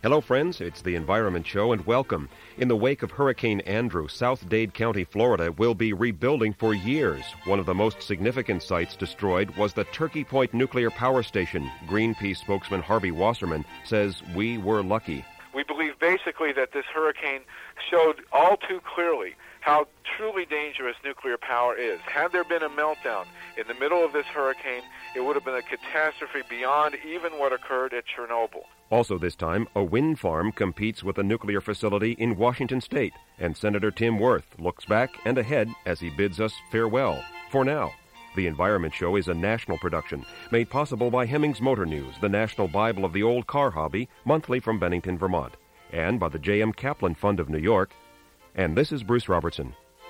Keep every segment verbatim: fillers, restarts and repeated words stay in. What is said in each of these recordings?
Hello, friends. It's the Environment Show, and welcome. In the wake of Hurricane Andrew, South Dade County, Florida, will be rebuilding for years. One of the most significant sites destroyed was the Turkey Point Nuclear Power Station. Greenpeace spokesman Harvey Wasserman says we were lucky. We believe basically that this hurricane showed all too clearly how truly dangerous nuclear power is. Had there been a meltdown in the middle of this hurricane, it would have been a catastrophe beyond even what occurred at Chernobyl. Also this time, a wind farm competes with a nuclear facility in Washington State, and Senator Tim Wirth looks back and ahead as he bids us farewell for now. The Environment Show is a national production, made possible by Hemmings Motor News, the national Bible of the old car hobby, monthly from Bennington, Vermont, and by the J M Kaplan Fund of New York. And this is Bruce Robertson.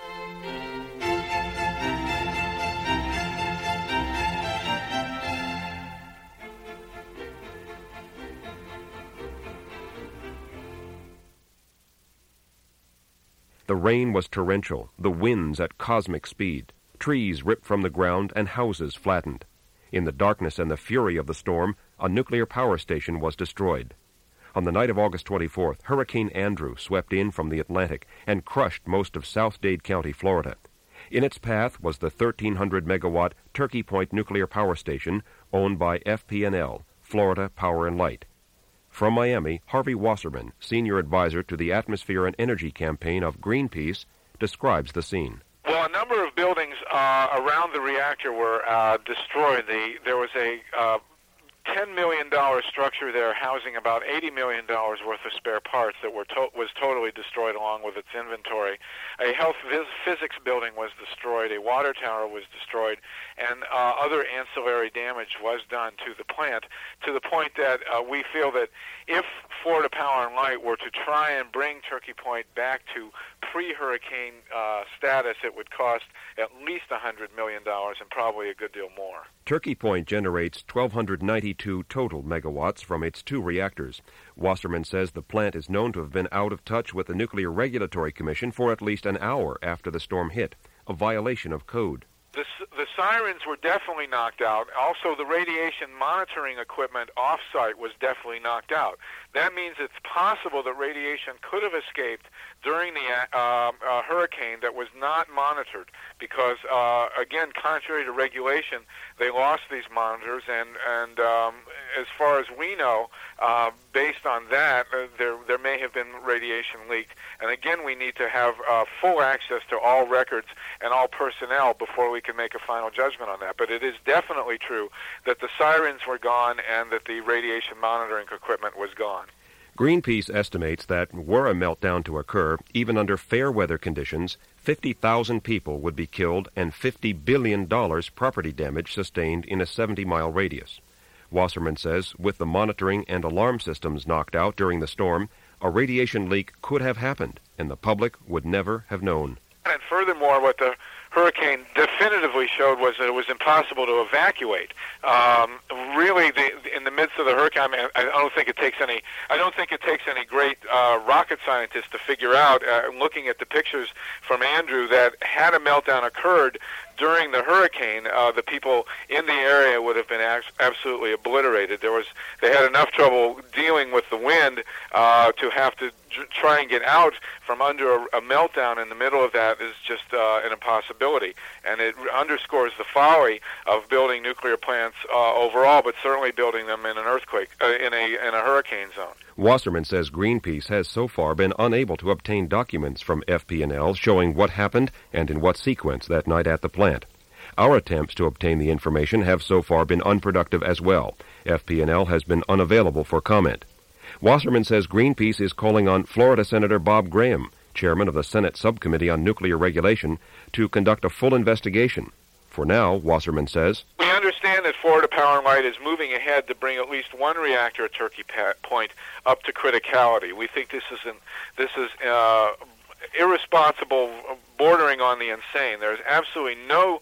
The rain was torrential, the winds at cosmic speed. Trees ripped from the ground and houses flattened. In the darkness and the fury of the storm, a nuclear power station was destroyed. On the night of August twenty-fourth, Hurricane Andrew swept in from the Atlantic and crushed most of South Dade County, Florida. In its path was the thirteen hundred megawatt Turkey Point Nuclear Power Station, owned by F P and L, Florida Power and Light. From Miami, Harvey Wasserman, senior advisor to the Atmosphere and Energy Campaign of Greenpeace, describes the scene. Well, a number of buildings uh, around the reactor were uh, destroyed. The, there was a uh, ten million dollars structure there housing about eighty million dollars worth of spare parts that were to- was totally destroyed along with its inventory. A health vis- physics building was destroyed. A water tower was destroyed. And uh, other ancillary damage was done to the plant, to the point that uh, we feel that if Florida Power and Light were to try and bring Turkey Point back to pre-hurricane uh, status, it would cost at least one hundred million dollars and probably a good deal more. Turkey Point generates one thousand two hundred ninety-two total megawatts from its two reactors. Wasserman says the plant is known to have been out of touch with the Nuclear Regulatory Commission for at least an hour after the storm hit, a violation of code. The, the sirens were definitely knocked out. Also, the radiation monitoring equipment off-site was definitely knocked out. That means it's possible that radiation could have escaped during the uh, uh, hurricane that was not monitored because, uh, again, contrary to regulation, they lost these monitors, and, and um, as far as we know, uh, based on that, uh, there, there may have been radiation leaked. And again, we need to have uh, full access to all records and all personnel before we can make a final judgment on that. But it is definitely true that the sirens were gone and that the radiation monitoring equipment was gone. Greenpeace estimates that were a meltdown to occur, even under fair weather conditions, fifty thousand people would be killed and fifty billion dollars property damage sustained in a seventy-mile radius. Wasserman says with the monitoring and alarm systems knocked out during the storm, a radiation leak could have happened, and the public would never have known. And furthermore, what the hurricane definitively showed was that it was impossible to evacuate. Um, really, the, in the midst of the hurricane, I, mean, I don't think it takes any. I don't think it takes any great uh, rocket scientist to figure out, uh, looking at the pictures from Andrew, that had a meltdown occurred during the hurricane, uh, the people in the area would have been ac- absolutely obliterated. There was, they had enough trouble dealing with the wind uh, to have to j- try and get out from under a, a meltdown in the middle of that is just uh, an impossibility. And it underscores the folly of building nuclear plants uh, overall, but certainly building them in an earthquake, uh, in a in a hurricane zone. Wasserman says Greenpeace has so far been unable to obtain documents from F P and L showing what happened and in what sequence that night at the plant. Our attempts to obtain the information have so far been unproductive as well. F P and L has been unavailable for comment. Wasserman says Greenpeace is calling on Florida Senator Bob Graham, chairman of the Senate Subcommittee on Nuclear Regulation, to conduct a full investigation. For now, Wasserman says, we understand that Florida Power and Light is moving ahead to bring at least one reactor at Turkey Point up to criticality. We think this is an, this is uh, irresponsible, bordering on the insane. There's absolutely no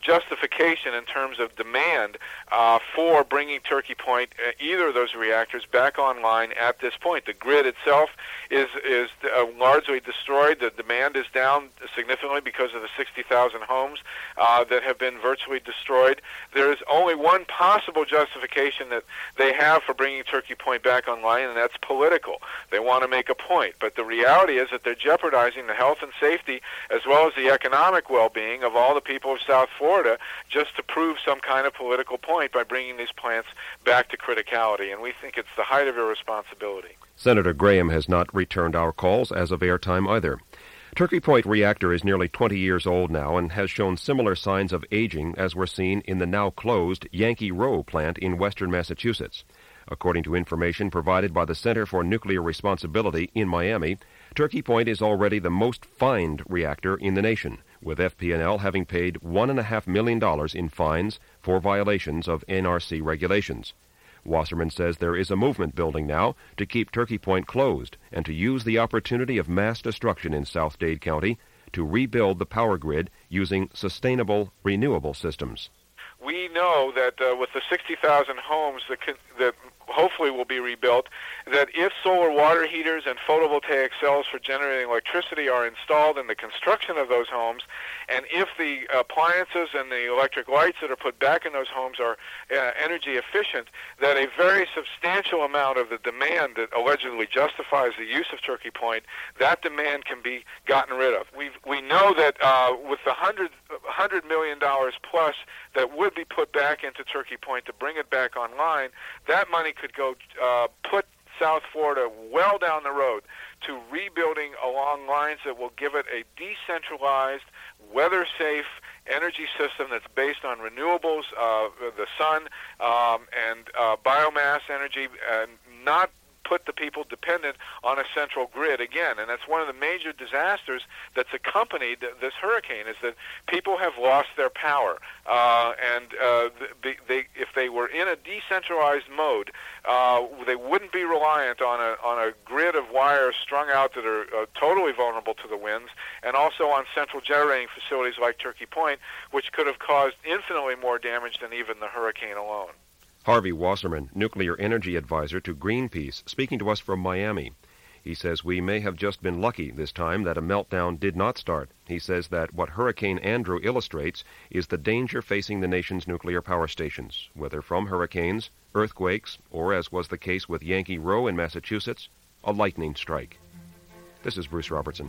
justification in terms of demand uh, for bringing Turkey Point, uh, either of those reactors, back online at this point. The grid itself is is uh, largely destroyed. The demand is down significantly because of the sixty thousand homes uh, that have been virtually destroyed. There is only one possible justification that they have for bringing Turkey Point back online, and that's political. They want to make a point. But the reality is that they're jeopardizing the health and safety as well as the economic well-being of all the people of South Florida just to prove some kind of political point by bringing these plants back to criticality. And we think it's the height of irresponsibility. Senator Graham has not returned our calls as of airtime either. Turkey Point reactor is nearly twenty years old now and has shown similar signs of aging as were seen in the now-closed Yankee Rowe plant in western Massachusetts. According to information provided by the Center for Nuclear Responsibility in Miami, Turkey Point is already the most fined reactor in the nation, with F P and L having paid one point five million dollars in fines for violations of N R C regulations. Wasserman says there is a movement building now to keep Turkey Point closed and to use the opportunity of mass destruction in South Dade County to rebuild the power grid using sustainable, renewable systems. We know that uh, with the sixty thousand homes that, can, that hopefully will be rebuilt, that if solar water heaters and photovoltaic cells for generating electricity are installed in the construction of those homes, and if the appliances and the electric lights that are put back in those homes are uh, energy efficient, that a very substantial amount of the demand that allegedly justifies the use of Turkey Point, that demand can be gotten rid of. We we know that uh, with the one hundred million dollars plus that would be put back into Turkey Point to bring it back online, that money could go uh, put South Florida well down the road to rebuilding along lines that will give it a decentralized, weather-safe energy system that's based on renewables, uh, the sun, um, and uh, biomass energy, and not put the people dependent on a central grid again. And that's one of the major disasters that's accompanied this hurricane, is that people have lost their power. Uh, and uh, they, they, if they were in a decentralized mode, uh, they wouldn't be reliant on a, on a grid of wires strung out that are uh, totally vulnerable to the winds, and also on central generating facilities like Turkey Point, which could have caused infinitely more damage than even the hurricane alone. Harvey Wasserman, nuclear energy advisor to Greenpeace, speaking to us from Miami. He says we may have just been lucky this time that a meltdown did not start. He says that what Hurricane Andrew illustrates is the danger facing the nation's nuclear power stations, whether from hurricanes, earthquakes, or, as was the case with Yankee Rowe in Massachusetts, a lightning strike. This is Bruce Robertson.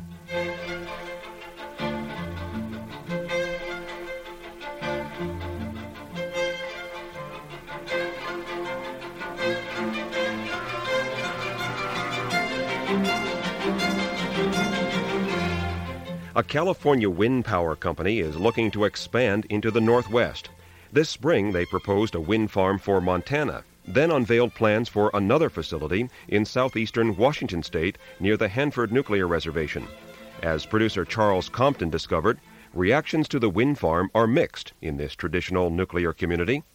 A California wind power company is looking to expand into the Northwest. This spring, they proposed a wind farm for Montana, then unveiled plans for another facility in southeastern Washington state near the Hanford Nuclear Reservation. As producer Charles Compton discovered, reactions to the wind farm are mixed in this traditional nuclear community.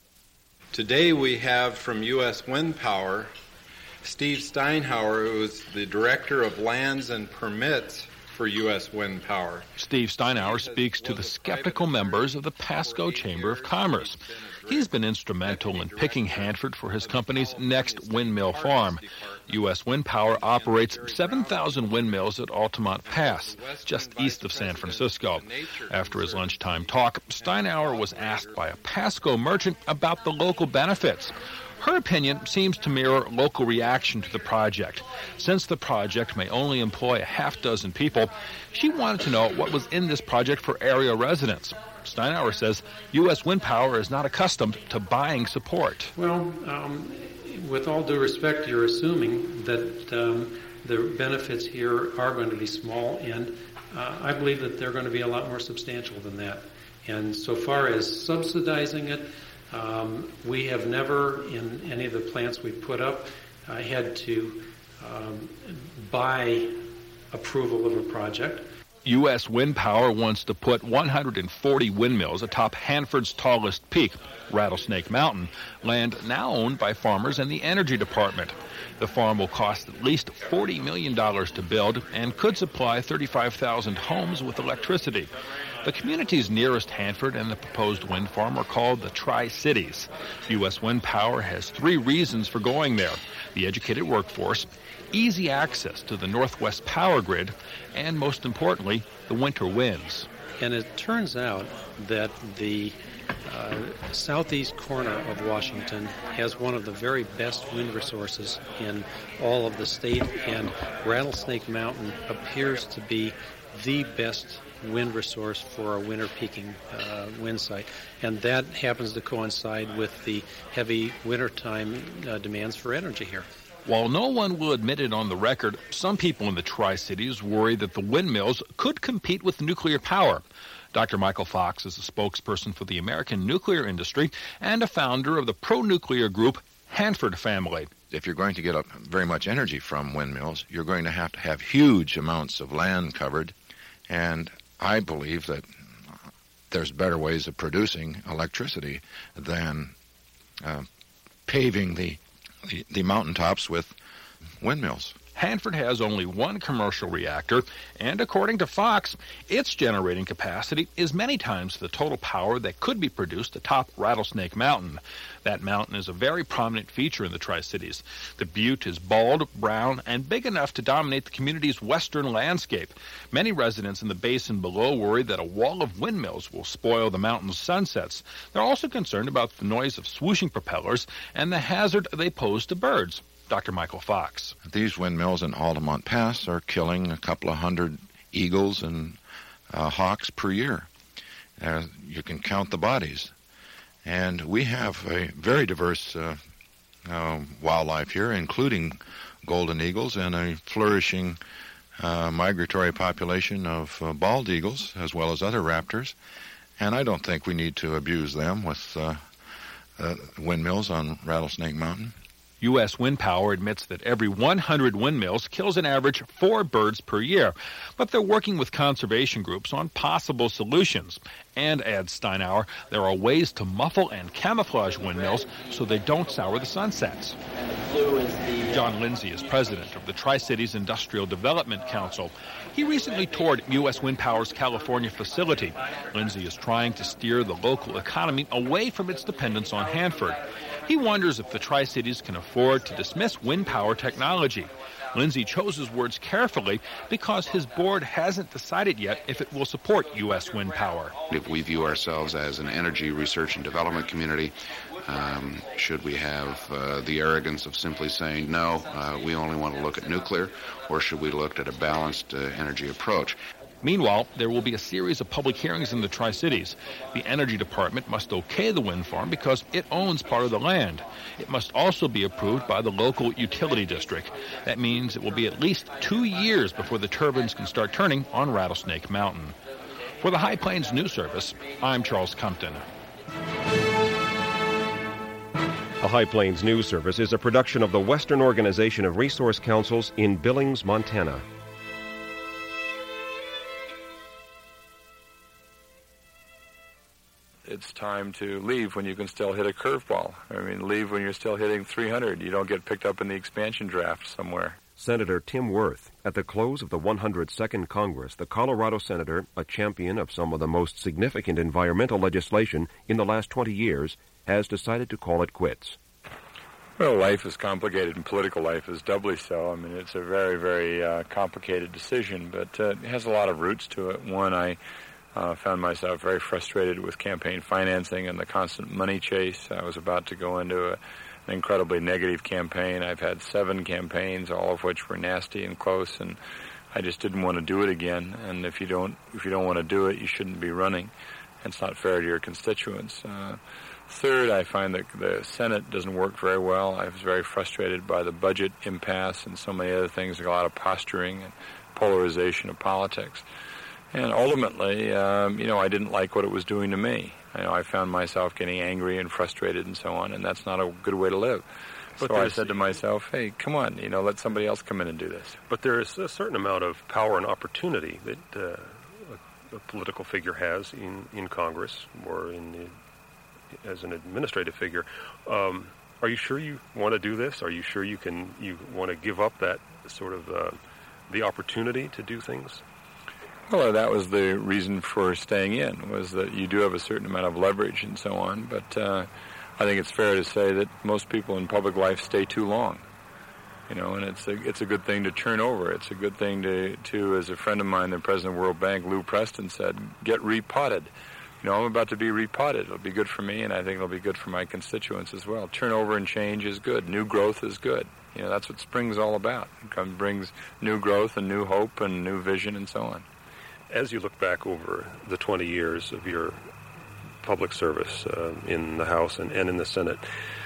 Today we have from U S Wind Power Steve Steinhauer, who is the Director of Lands and Permits for U S Wind Power. Steve Steinhauer speaks to the skeptical members of the Pasco Chamber of Commerce. He's been instrumental in picking Hanford for his company's next windmill farm. U S Wind Power operates seven thousand windmills at Altamont Pass, just east of San Francisco. After his lunchtime talk, Steinhauer was asked by a Pasco merchant about the local benefits. Her opinion seems to mirror local reaction to the project. Since the project may only employ a half dozen people, she wanted to know what was in this project for area residents. Steinhauer says U S Wind Power is not accustomed to buying support. Well, um, with all due respect, you're assuming that um, the benefits here are going to be small, and uh, I believe that they're going to be a lot more substantial than that. And so far as subsidizing it, Um, we have never, in any of the plants we put up, uh, had to um, buy approval of a project. U S Wind Power wants to put one hundred forty windmills atop Hanford's tallest peak, Rattlesnake Mountain, land now owned by farmers and the Energy Department. The farm will cost at least forty million dollars to build and could supply thirty-five thousand homes with electricity. The communities nearest Hanford and the proposed wind farm are called the Tri-Cities. U S Wind Power has three reasons for going there: the educated workforce, easy access to the Northwest power grid, and most importantly, the winter winds. And it turns out that the uh, southeast corner of Washington has one of the very best wind resources in all of the state, and Rattlesnake Mountain appears to be the best wind resource for a winter peaking uh, wind site. And that happens to coincide with the heavy wintertime uh, demands for energy here. While no one will admit it on the record, some people in the Tri-Cities worry that the windmills could compete with nuclear power. Doctor Michael Fox is a spokesperson for the American nuclear industry and a founder of the pro-nuclear group Hanford Family. If you're going to get a, very much energy from windmills, you're going to have to have huge amounts of land covered, and I believe that there's better ways of producing electricity than uh, paving the, the, the mountaintops with windmills. Hanford has only one commercial reactor, and according to Fox, its generating capacity is many times the total power that could be produced atop Rattlesnake Mountain. That mountain is a very prominent feature in the Tri-Cities. The butte is bald, brown, and big enough to dominate the community's western landscape. Many residents in the basin below worry that a wall of windmills will spoil the mountain's sunsets. They're also concerned about the noise of swooshing propellers and the hazard they pose to birds. Doctor Michael Fox. These windmills in Altamont Pass are killing a couple of hundred eagles and uh, hawks per year. Uh, you can count the bodies. And we have a very diverse uh, uh, wildlife here, including golden eagles and a flourishing uh, migratory population of uh, bald eagles, as well as other raptors. And I don't think we need to abuse them with uh, uh, windmills on Rattlesnake Mountain. U S Wind Power admits that every one hundred windmills kills an average four birds per year, but they're working with conservation groups on possible solutions. And, adds Steinauer, there are ways to muffle and camouflage windmills so they don't sour the sunsets. John Lindsay is president of the Tri-Cities Industrial Development Council. He recently toured U S Wind Power's California facility. Lindsay is trying to steer the local economy away from its dependence on Hanford. He wonders if the Tri-Cities can afford to dismiss wind power technology. Lindsay chose his words carefully because his board hasn't decided yet if it will support U S wind power. If we view ourselves as an energy research and development community, um, should we have uh, the arrogance of simply saying, no, uh, we only want to look at nuclear, or should we look at a balanced uh, energy approach? Meanwhile, there will be a series of public hearings in the Tri-Cities. The Energy Department must okay the wind farm because it owns part of the land. It must also be approved by the local utility district. That means it will be at least two years before the turbines can start turning on Rattlesnake Mountain. For the High Plains News Service, I'm Charles Compton. The High Plains News Service is a production of the Western Organization of Resource Councils in Billings, Montana. It's time to leave when you can still hit a curveball. I mean, leave when you're still hitting three hundred. You don't get picked up in the expansion draft somewhere. Senator Tim Wirth. At the close of the one hundred second Congress, the Colorado senator, a champion of some of the most significant environmental legislation in the last twenty years, has decided to call it quits. Well, life is complicated, and political life is doubly so. I mean, it's a very, very uh, complicated decision, but uh, it has a lot of roots to it. One, I Uh, found myself very frustrated with campaign financing and the constant money chase. I was about to go into a, an incredibly negative campaign. I've had seven campaigns, all of which were nasty and close, and I just didn't want to do it again. And if you don't, if you don't want to do it, you shouldn't be running. It's not fair to your constituents. Uh, third, I find that the Senate doesn't work very well. I was very frustrated by the budget impasse and so many other things, like a lot of posturing and polarization of politics. And ultimately, um, you know, I didn't like what it was doing to me. You know, I found myself getting angry and frustrated and so on, and that's not a good way to live. But so I said to myself, hey, come on, you know, let somebody else come in and do this. But there is a certain amount of power and opportunity that uh, a, a political figure has in, in Congress or in the, as an administrative figure. Um, are you sure you want to do this? Are you sure you can you want to give up that sort of uh, the opportunity to do things? Well, that was the reason for staying in, was that you do have a certain amount of leverage and so on, but uh, I think it's fair to say that most people in public life stay too long. You know, and it's a, it's a good thing to turn over. It's a good thing to, to, as a friend of mine, the president of the World Bank, Lou Preston, said, get repotted. You know, I'm about to be repotted. It'll be good for me, and I think it'll be good for my constituents as well. Turnover and change is good. New growth is good. You know, that's what spring's all about. It brings new growth and new hope and new vision and so on. As you look back over the twenty years of your public service uh, in the House and, and in the Senate,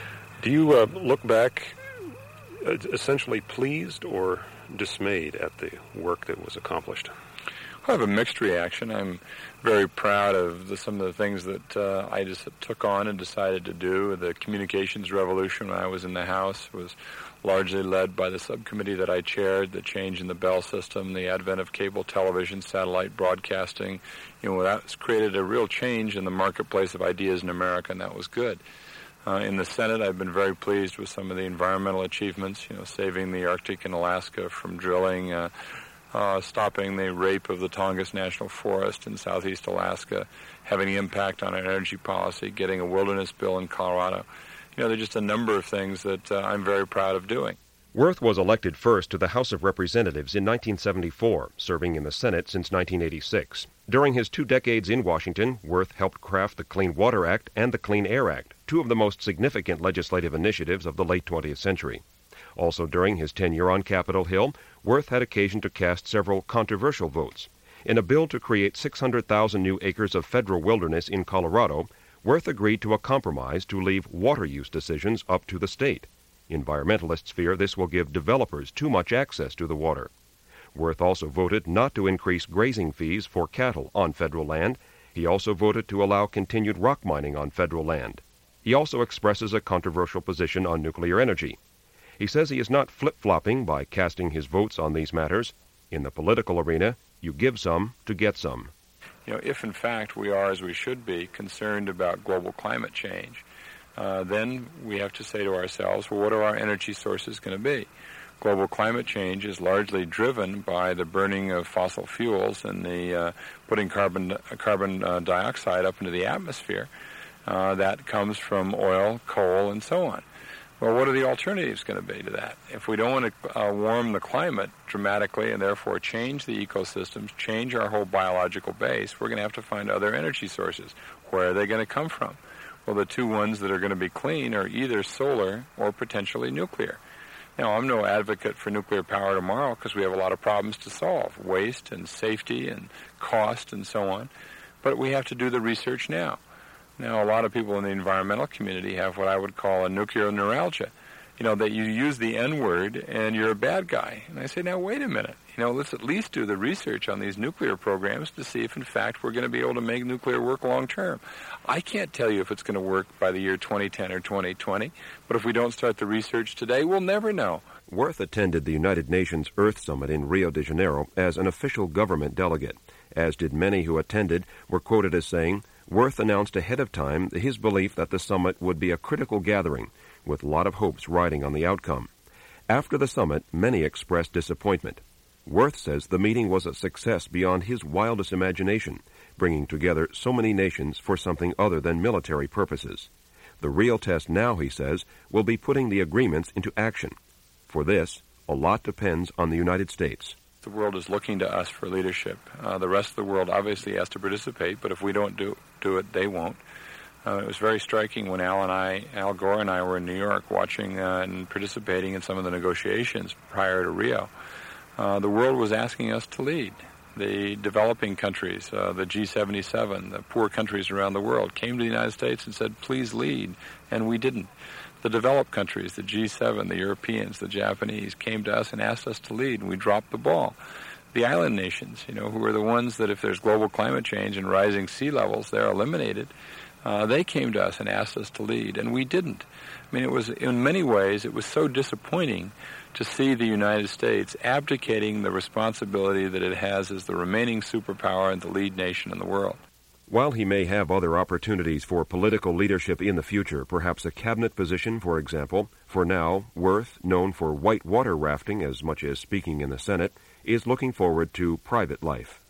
do you uh, look back uh, essentially pleased or dismayed at the work that was accomplished? I have a mixed reaction. I'm very proud of the, some of the things that uh, I just took on and decided to do. The communications revolution when I was in the House was largely led by the subcommittee that I chaired, the change in the Bell system, the advent of cable television, satellite broadcasting. You know, that's created a real change in the marketplace of ideas in America, and that was good. Uh, in the Senate, I've been very pleased with some of the environmental achievements, you know, saving the Arctic and Alaska from drilling, uh, uh, stopping the rape of the Tongass National Forest in southeast Alaska, having an impact on our energy policy, getting a wilderness bill in Colorado. You know, there are just a number of things that uh, I'm very proud of doing. Worth was elected first to the House of Representatives in nineteen seventy-four, serving in the Senate since nineteen eighty-six. During his two decades in Washington, Worth helped craft the Clean Water Act and the Clean Air Act, two of the most significant legislative initiatives of the late twentieth century. Also during his tenure on Capitol Hill, Worth had occasion to cast several controversial votes. In a bill to create six hundred thousand new acres of federal wilderness in Colorado, Worth agreed to a compromise to leave water use decisions up to the state. Environmentalists fear this will give developers too much access to the water. Worth also voted not to increase grazing fees for cattle on federal land. He also voted to allow continued rock mining on federal land. He also expresses a controversial position on nuclear energy. He says he is not flip-flopping by casting his votes on these matters. In the political arena, you give some to get some. You know, if in fact we are, as we should be, concerned about global climate change, uh, then we have to say to ourselves, well, what are our energy sources going to be? Global climate change is largely driven by the burning of fossil fuels and the uh, putting carbon carbon uh, dioxide up into the atmosphere. Uh, that comes from oil, coal, and so on. Well, what are the alternatives going to be to that? If we don't want to uh, warm the climate dramatically and therefore change the ecosystems, change our whole biological base, we're going to have to find other energy sources. Where are they going to come from? Well, the two ones that are going to be clean are either solar or potentially nuclear. Now, I'm no advocate for nuclear power tomorrow because we have a lot of problems to solve, waste and safety and cost and so on. But we have to do the research now. Now, a lot of people in the environmental community have what I would call a nuclear neuralgia. You know, that you use the N-word and you're a bad guy. And I say, now, wait a minute. You know, let's at least do the research on these nuclear programs to see if, in fact, we're going to be able to make nuclear work long term. I can't tell you if it's going to work by the year twenty ten or twenty twenty, but if we don't start the research today, we'll never know. Worth attended the United Nations Earth Summit in Rio de Janeiro as an official government delegate. As did many who attended, were quoted as saying, Worth announced ahead of time his belief that the summit would be a critical gathering, with a lot of hopes riding on the outcome. After the summit, many expressed disappointment. Worth says the meeting was a success beyond his wildest imagination, bringing together so many nations for something other than military purposes. The real test now, he says, will be putting the agreements into action. For this, a lot depends on the United States. The world is looking to us for leadership. Uh, the rest of the world obviously has to participate, but if we don't do, do it, they won't. Uh, it was very striking when Al and I, Al Gore and I were in New York watching uh, and participating in some of the negotiations prior to Rio. Uh, the world was asking us to lead. The developing countries, uh, the G seventy-seven, the poor countries around the world, came to the United States and said, please lead, and we didn't. The developed countries, the G seven, the Europeans, the Japanese, came to us and asked us to lead, and we dropped the ball. The island nations, you know, who are the ones that if there's global climate change and rising sea levels, they're eliminated, uh, they came to us and asked us to lead, and we didn't. I mean, it was, in many ways, it was so disappointing to see the United States abdicating the responsibility that it has as the remaining superpower and the lead nation in the world. While he may have other opportunities for political leadership in the future, perhaps a cabinet position, for example, for now, Worth, known for whitewater rafting as much as speaking in the Senate, is looking forward to private life.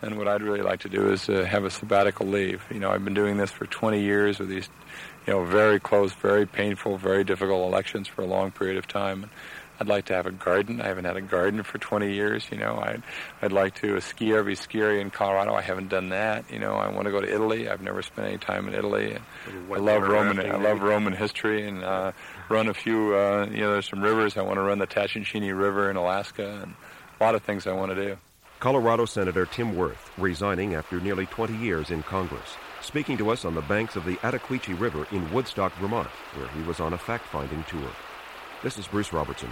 And what I'd really like to do is uh, have a sabbatical leave. You know, I've been doing this for twenty years with these, you know, very close, very painful, very difficult elections for a long period of time. I'd like to have a garden. I haven't had a garden for twenty years. You know, I'd, I'd like to uh, ski every ski area in Colorado. I haven't done that. You know, I want to go to Italy. I've never spent any time in Italy. I love Roman. I love Roman history and uh, run a few. Uh, you know, there's some rivers. I want to run the Tatshenshini River in Alaska, and a lot of things I want to do. Colorado Senator Tim Wirth, resigning after nearly twenty years in Congress, speaking to us on the banks of the Attaquechee River in Woodstock, Vermont, where he was on a fact-finding tour. This is Bruce Robertson.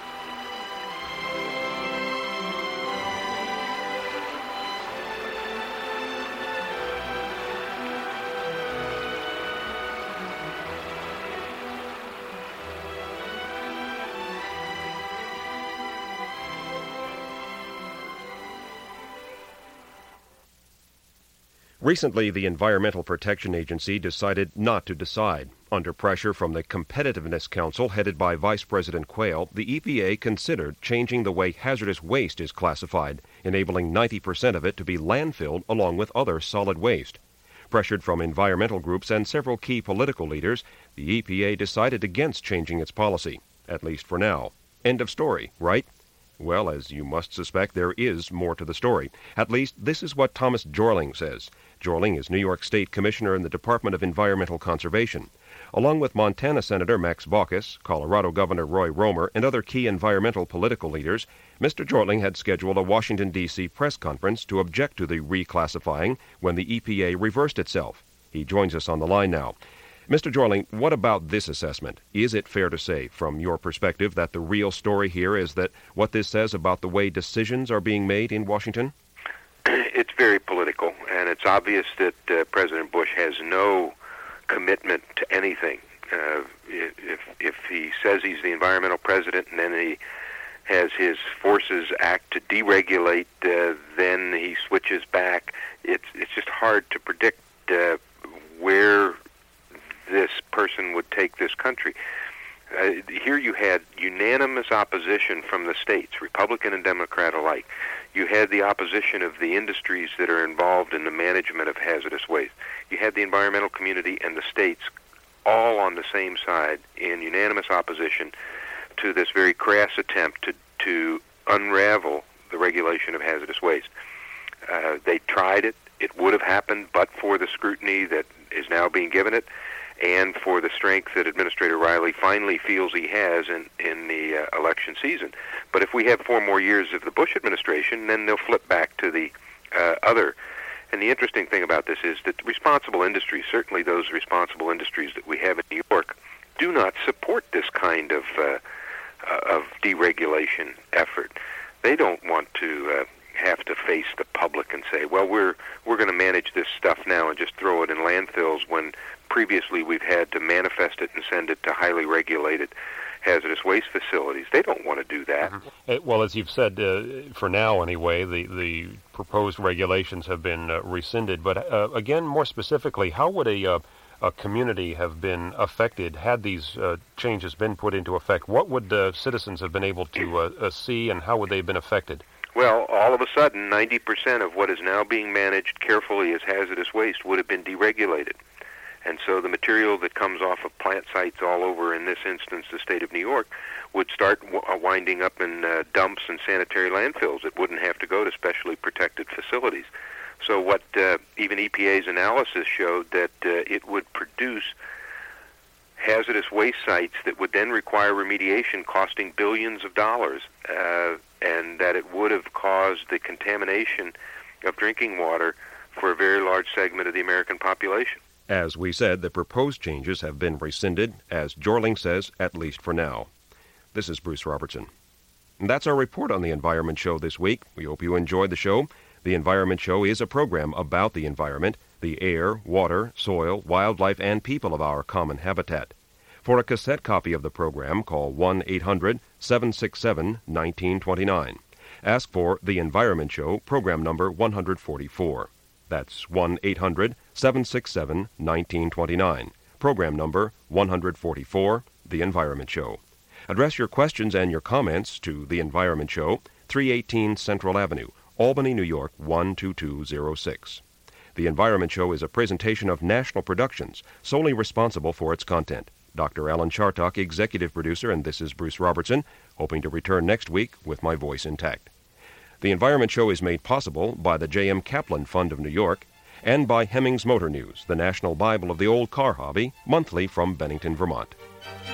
Recently, the Environmental Protection Agency decided not to decide. Under pressure from the Competitiveness Council, headed by Vice President Quayle, the E P A considered changing the way hazardous waste is classified, enabling ninety percent of it to be landfilled along with other solid waste. Pressured from environmental groups and several key political leaders, the E P A decided against changing its policy, at least for now. End of story, right? Well, as you must suspect, there is more to the story. At least, this is what Thomas Jorling says. Jorling is New York State Commissioner in the Department of Environmental Conservation. Along with Montana Senator Max Baucus, Colorado Governor Roy Romer, and other key environmental political leaders, Mister Jorling had scheduled a Washington, D C press conference to object to the reclassifying when the E P A reversed itself. He joins us on the line now. Mister Jorling, what about this assessment? Is it fair to say, from your perspective, that the real story here is that what this says about the way decisions are being made in Washington? It's very political, and it's obvious that uh, President Bush has no commitment to anything. Uh, if if he says he's the environmental president and then he has his forces act to deregulate, uh, then he switches back. It's it's just hard to predict uh, where this person would take this country. Uh, here you had unanimous opposition from the states, Republican and Democrat alike. You had the opposition of the industries that are involved in the management of hazardous waste. You had the environmental community and the states all on the same side in unanimous opposition to this very crass attempt to, to unravel the regulation of hazardous waste. Uh, they tried it. It would have happened but for the scrutiny that is now being given it, and for the strength that Administrator Riley finally feels he has in, in the uh, election season. But if we have four more years of the Bush administration, then they'll flip back to the uh, other. And the interesting thing about this is that responsible industries, certainly those responsible industries that we have in New York, do not support this kind of, uh, uh, of deregulation effort. They don't want to uh, have to face the public and say, well, we're we're going to manage this stuff now and just throw it in landfills, when previously we've had to manifest it and send it to highly regulated hazardous waste facilities. They don't want to do that. Mm-hmm. Well, as you've said, uh, for now anyway, the, the proposed regulations have been uh, rescinded. But uh, again, more specifically, how would a, uh, a community have been affected had these uh, changes been put into effect? What would uh, citizens have been able to uh, uh, see, and how would they have been affected? Well, all of a sudden, ninety percent of what is now being managed carefully as hazardous waste would have been deregulated. And so the material that comes off of plant sites all over, in this instance, the state of New York, would start w- winding up in uh, dumps and sanitary landfills. It wouldn't have to go to specially protected facilities. So what uh, even E P A's analysis showed that uh, it would produce hazardous waste sites that would then require remediation costing billions of dollars, uh, and that it would have caused the contamination of drinking water for a very large segment of the American population. As we said, the proposed changes have been rescinded, as Jorling says, at least for now. This is Bruce Robertson. And that's our report on the Environment Show this week. We hope you enjoyed the show. The Environment Show is a program about the environment, the air, water, soil, wildlife, and people of our common habitat. For a cassette copy of the program, call one eight hundred seven six seven one nine two nine. Ask for The Environment Show, program number one forty-four. That's one eight hundred seven six seven one nine two nine. Program number one forty-four, The Environment Show. Address your questions and your comments to The Environment Show, three eighteen Central Avenue, Albany, New York one two two zero six. The Environment Show is a presentation of National Productions, solely responsible for its content. Doctor Alan Chartock, executive producer, and this is Bruce Robertson, hoping to return next week with my voice intact. The Environment Show is made possible by the J M Kaplan Fund of New York and by Hemmings Motor News, the national Bible of the old car hobby, monthly from Bennington, Vermont.